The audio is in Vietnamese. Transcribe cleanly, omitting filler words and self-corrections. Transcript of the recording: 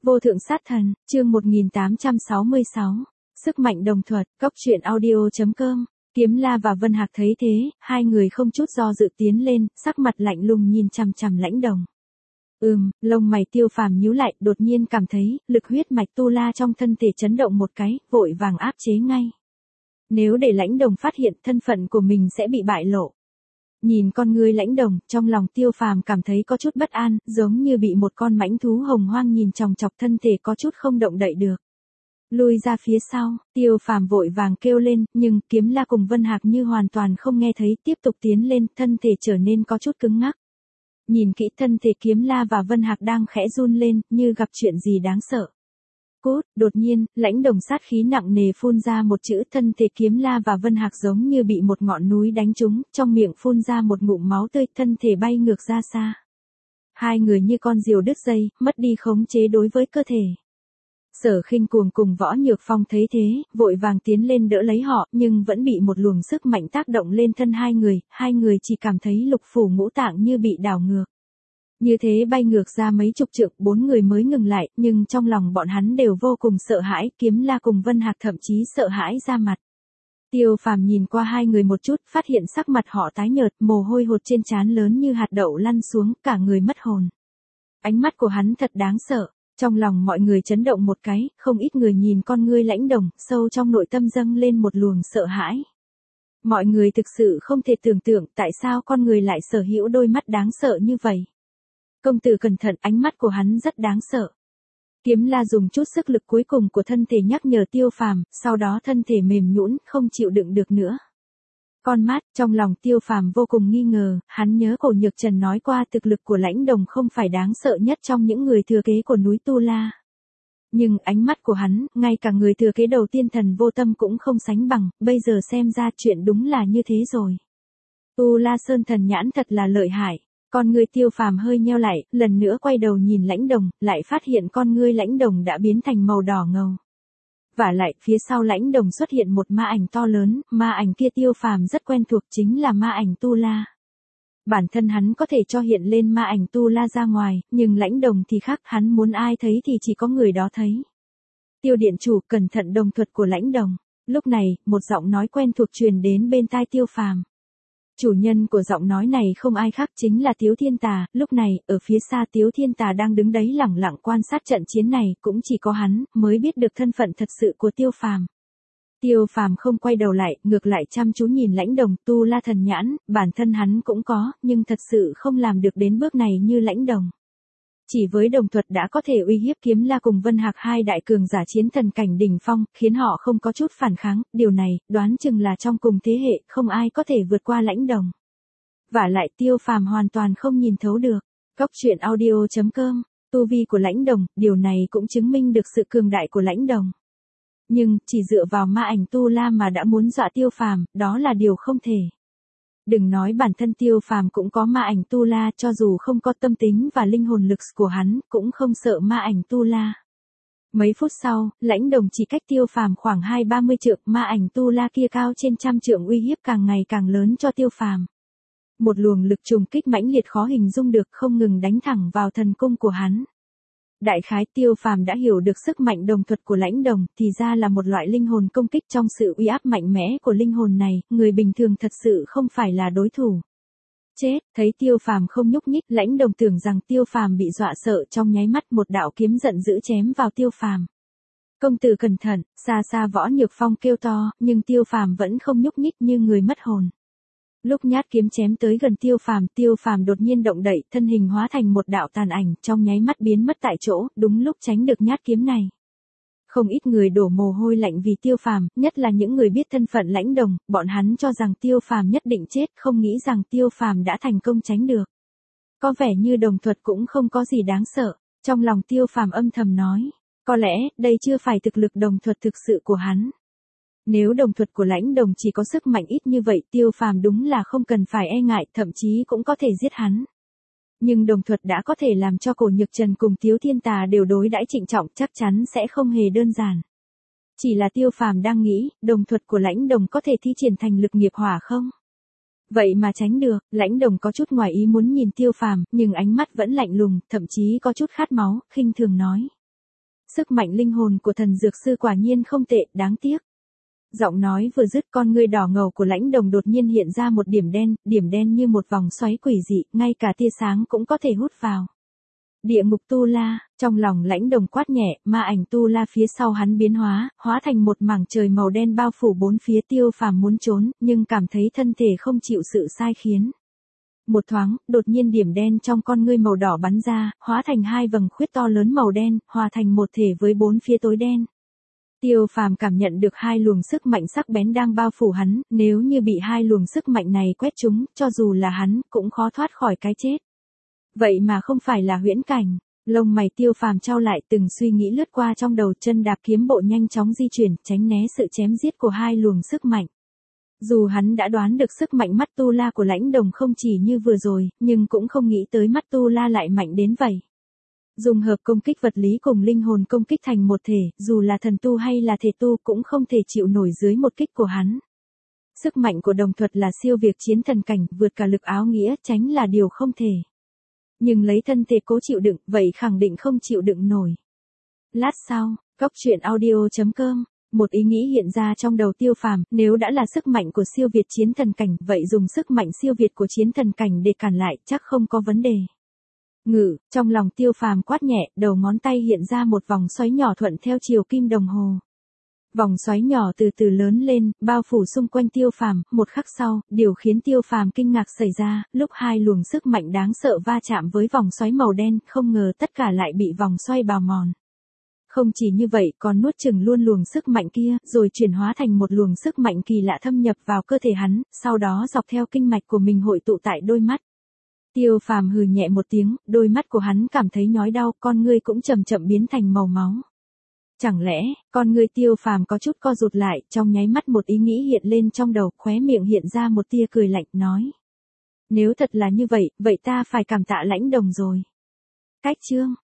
Vô thượng sát thần, chương 1866. Sức mạnh đồng thuật, Cóc truyện audio.com. Kiếm La và Vân Hạc thấy thế, hai người không chút do dự tiến lên, sắc mặt lạnh lùng nhìn chằm chằm Lãnh Đồng. Lông mày Tiêu Phàm nhíu lại, đột nhiên cảm thấy, lực huyết mạch tu la trong thân thể chấn động một cái, vội vàng áp chế ngay. Nếu để Lãnh Đồng phát hiện thân phận của mình sẽ bị bại lộ. Nhìn con ngươi Lãnh Đồng, trong lòng Tiêu Phàm cảm thấy có chút bất an, giống như bị một con mãnh thú hồng hoang nhìn chòng chọc, thân thể có chút không động đậy được. Lui ra phía sau, Tiêu Phàm vội vàng kêu lên, nhưng Kiếm La cùng Vân Hạc như hoàn toàn không nghe thấy, tiếp tục tiến lên, thân thể trở nên có chút cứng ngắc. Nhìn kỹ thân thể Kiếm La và Vân Hạc đang khẽ run lên, như gặp chuyện gì đáng sợ. Cút, đột nhiên, Lãnh Đồng sát khí nặng nề phun ra một chữ, thân thể Kiếm La và Vân Hạc giống như bị một ngọn núi đánh trúng, trong miệng phun ra một ngụm máu tươi, thân thể bay ngược ra xa. Hai người như con diều đứt dây, mất đi khống chế đối với cơ thể. Sở Khinh Cuồng cùng Võ Nhược Phong thấy thế, vội vàng tiến lên đỡ lấy họ, nhưng vẫn bị một luồng sức mạnh tác động lên thân hai người chỉ cảm thấy lục phủ ngũ tạng như bị đảo ngược. Như thế bay ngược ra mấy chục trượng, bốn người mới ngừng lại, nhưng trong lòng bọn hắn đều vô cùng sợ hãi, Kiếm La cùng Vân Hạc thậm chí sợ hãi ra mặt. Tiêu Phàm nhìn qua hai người một chút, phát hiện sắc mặt họ tái nhợt, mồ hôi hột trên trán lớn như hạt đậu lăn xuống, cả người mất hồn. Ánh mắt của hắn thật đáng sợ. Trong lòng mọi người chấn động một cái, không ít người nhìn con ngươi Lãnh Đồng, sâu trong nội tâm dâng lên một luồng sợ hãi. Mọi người thực sự không thể tưởng tượng tại sao con người lại sở hữu đôi mắt đáng sợ như vậy. Công tử cẩn thận, ánh mắt của hắn rất đáng sợ. Kiếm La dùng chút sức lực cuối cùng của thân thể nhắc nhở Tiêu Phàm, sau đó thân thể mềm nhũn, không chịu đựng được nữa. Con mắt, trong lòng Tiêu Phàm vô cùng nghi ngờ, hắn nhớ Cổ Nhược Trần nói qua thực lực của Lãnh Đồng không phải đáng sợ nhất trong những người thừa kế của núi Tu La. Nhưng ánh mắt của hắn, ngay cả người thừa kế đầu tiên Thần Vô Tâm cũng không sánh bằng, bây giờ xem ra chuyện đúng là như thế rồi. Tu La Sơn thần nhãn thật là lợi hại. Con ngươi Tiêu Phàm hơi nheo lại, lần nữa quay đầu nhìn Lãnh Đồng, lại phát hiện con ngươi Lãnh Đồng đã biến thành màu đỏ ngầu. Vả lại, phía sau Lãnh Đồng xuất hiện một ma ảnh to lớn, ma ảnh kia Tiêu Phàm rất quen thuộc, chính là ma ảnh Tu La. Bản thân hắn có thể cho hiện lên ma ảnh Tu La ra ngoài, nhưng Lãnh Đồng thì khác, hắn muốn ai thấy thì chỉ có người đó thấy. Tiêu điện chủ, cẩn thận đồng thuật của Lãnh Đồng. Lúc này, một giọng nói quen thuộc truyền đến bên tai Tiêu Phàm. Chủ nhân của giọng nói này không ai khác chính là Tiếu Thiên Tà, lúc này, ở phía xa Tiếu Thiên Tà đang đứng đấy lẳng lặng quan sát trận chiến này, cũng chỉ có hắn, mới biết được thân phận thật sự của Tiêu Phàm. Tiêu Phàm không quay đầu lại, ngược lại chăm chú nhìn Lãnh Đồng, Tu La thần nhãn, bản thân hắn cũng có, nhưng thật sự không làm được đến bước này như Lãnh Đồng. Chỉ với đồng thuật đã có thể uy hiếp Kiếm La cùng Vân Hạc, hai đại cường giả chiến thần cảnh đỉnh phong, khiến họ không có chút phản kháng, điều này, đoán chừng là trong cùng thế hệ, không ai có thể vượt qua Lãnh Đồng. Vả lại Tiêu Phàm hoàn toàn không nhìn thấu được. Cóc truyện audio.com, tu vi của Lãnh Đồng, điều này cũng chứng minh được sự cường đại của Lãnh Đồng. Nhưng, chỉ dựa vào ma ảnh Tu La mà đã muốn dọa Tiêu Phàm, đó là điều không thể. Đừng nói bản thân Tiêu Phàm cũng có ma ảnh Tu La, cho dù không có tâm tính và linh hồn lực của hắn, cũng không sợ ma ảnh Tu La. Mấy phút sau, Lãnh Đồng chỉ cách Tiêu Phàm khoảng 20-30 trượng, ma ảnh Tu La kia cao trên 100 trượng uy hiếp càng ngày càng lớn cho Tiêu Phàm. Một luồng lực trùng kích mãnh liệt khó hình dung được, không ngừng đánh thẳng vào thần cung của hắn. Đại khái Tiêu Phàm đã hiểu được sức mạnh đồng thuật của Lãnh Đồng, thì ra là một loại linh hồn công kích, trong sự uy áp mạnh mẽ của linh hồn này, người bình thường thật sự không phải là đối thủ. Chết, thấy Tiêu Phàm không nhúc nhích, Lãnh Đồng tưởng rằng Tiêu Phàm bị dọa sợ, trong nháy mắt một đạo kiếm giận dữ chém vào Tiêu Phàm. Công tử cẩn thận, xa xa Võ Nhược Phong kêu to, nhưng Tiêu Phàm vẫn không nhúc nhích như người mất hồn. Lúc nhát kiếm chém tới gần Tiêu Phàm đột nhiên động đậy, thân hình hóa thành một đạo tàn ảnh, trong nháy mắt biến mất tại chỗ, đúng lúc tránh được nhát kiếm này. Không ít người đổ mồ hôi lạnh vì Tiêu Phàm, nhất là những người biết thân phận Lãnh Đồng, bọn hắn cho rằng Tiêu Phàm nhất định chết, không nghĩ rằng Tiêu Phàm đã thành công tránh được. Có vẻ như đồng thuật cũng không có gì đáng sợ, trong lòng Tiêu Phàm âm thầm nói, có lẽ, đây chưa phải thực lực đồng thuật thực sự của hắn. Nếu đồng thuật của Lãnh Đồng chỉ có sức mạnh ít như vậy, Tiêu Phàm đúng là không cần phải e ngại, thậm chí cũng có thể giết hắn. Nhưng đồng thuật đã có thể làm cho Cổ Nhược Trần cùng Tiếu Thiên Tà đều đối đãi trịnh trọng, chắc chắn sẽ không hề đơn giản. Chỉ là Tiêu Phàm đang nghĩ, đồng thuật của Lãnh Đồng có thể thi triển thành lực nghiệp hỏa không? Vậy mà tránh được, Lãnh Đồng có chút ngoài ý muốn nhìn Tiêu Phàm, nhưng ánh mắt vẫn lạnh lùng, thậm chí có chút khát máu, khinh thường nói. Sức mạnh linh hồn của thần dược sư quả nhiên không tệ, đáng tiếc. Giọng nói vừa dứt, con ngươi đỏ ngầu của Lãnh Đồng đột nhiên hiện ra một điểm đen như một vòng xoáy quỷ dị, ngay cả tia sáng cũng có thể hút vào. Địa ngục tu la, trong lòng Lãnh Đồng quát nhẹ, ma ảnh tu la phía sau hắn biến hóa thành một mảng trời màu đen bao phủ bốn phía. Tiêu Phàm muốn trốn, nhưng cảm thấy thân thể không chịu sự sai khiến. Một thoáng, đột nhiên điểm đen trong con ngươi màu đỏ bắn ra, hóa thành hai vầng khuyết to lớn màu đen, hòa thành một thể với bốn phía tối đen. Tiêu Phàm cảm nhận được hai luồng sức mạnh sắc bén đang bao phủ hắn, nếu như bị hai luồng sức mạnh này quét trúng, cho dù là hắn, cũng khó thoát khỏi cái chết. Vậy mà không phải là huyễn cảnh. Lông mày Tiêu Phàm chau lại, từng suy nghĩ lướt qua trong đầu, chân đạp kiếm bộ nhanh chóng di chuyển, tránh né sự chém giết của hai luồng sức mạnh. Dù hắn đã đoán được sức mạnh mắt tu la của Lãnh Đồng không chỉ như vừa rồi, nhưng cũng không nghĩ tới mắt tu la lại mạnh đến vậy. Dùng hợp công kích vật lý cùng linh hồn công kích thành một thể, dù là thần tu hay là thể tu cũng không thể chịu nổi dưới một kích của hắn. Sức mạnh của đồng thuật là siêu việt chiến thần cảnh, vượt cả lực áo nghĩa, tránh là điều không thể. Nhưng lấy thân thể cố chịu đựng, vậy khẳng định không chịu đựng nổi. Lát sau, Cốc Truyện Audio.com, một ý nghĩ hiện ra trong đầu Tiêu Phàm, nếu đã là sức mạnh của siêu việt chiến thần cảnh, vậy dùng sức mạnh siêu việt của chiến thần cảnh để cản lại, chắc không có vấn đề. Ngự, trong lòng Tiêu Phàm quát nhẹ, đầu ngón tay hiện ra một vòng xoáy nhỏ thuận theo chiều kim đồng hồ. Vòng xoáy nhỏ từ từ lớn lên, bao phủ xung quanh Tiêu Phàm. Một khắc sau, điều khiến Tiêu Phàm kinh ngạc xảy ra, lúc hai luồng sức mạnh đáng sợ va chạm với vòng xoáy màu đen, không ngờ tất cả lại bị vòng xoay bào mòn. Không chỉ như vậy, còn nuốt chửng luôn luồng sức mạnh kia, rồi chuyển hóa thành một luồng sức mạnh kỳ lạ thâm nhập vào cơ thể hắn, sau đó dọc theo kinh mạch của mình hội tụ tại đôi mắt. Tiêu Phàm hừ nhẹ một tiếng, đôi mắt của hắn cảm thấy nhói đau, con ngươi cũng chậm chậm biến thành màu máu. Chẳng lẽ, con ngươi Tiêu Phàm có chút co rụt lại, trong nháy mắt một ý nghĩ hiện lên trong đầu, khóe miệng hiện ra một tia cười lạnh, nói. Nếu thật là như vậy, vậy ta phải cảm tạ Lãnh Đồng rồi. Cách chương